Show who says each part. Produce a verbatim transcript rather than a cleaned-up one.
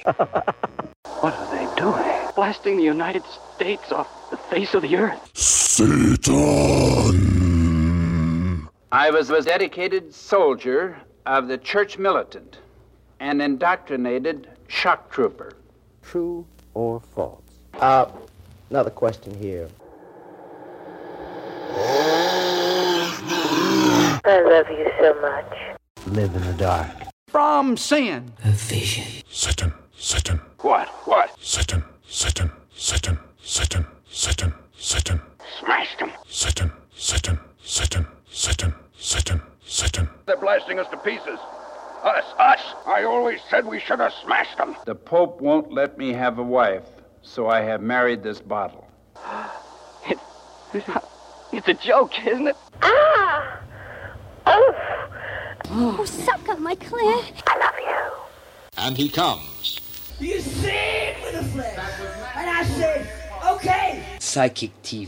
Speaker 1: What are they doing? Blasting the United States off the face of the earth.
Speaker 2: Satan!
Speaker 3: I was a dedicated soldier of the Church Militant, an indoctrinated shock trooper.
Speaker 4: True or false? Uh, another question here.
Speaker 5: I love you so much.
Speaker 4: Live in the dark.
Speaker 3: From sin.
Speaker 6: A vision.
Speaker 2: Satan, Satan.
Speaker 1: What? What?
Speaker 2: Satan, Satan, Satan, Satan, Satan, Satan.
Speaker 1: Smashed them.
Speaker 2: Satan, Satan, Satan, Satan, Satan, Satan.
Speaker 1: They're blasting us to pieces. Us, us. I always said we should have smashed them.
Speaker 3: The Pope won't let me have a wife, so I have married this bottle.
Speaker 1: It, it's a joke, isn't it?
Speaker 5: Ah! Oh!
Speaker 7: Oh, suck up my clear.
Speaker 5: I love you.
Speaker 8: And he comes.
Speaker 9: You see it with a flash. And I said, okay.
Speaker 6: Psychic T V.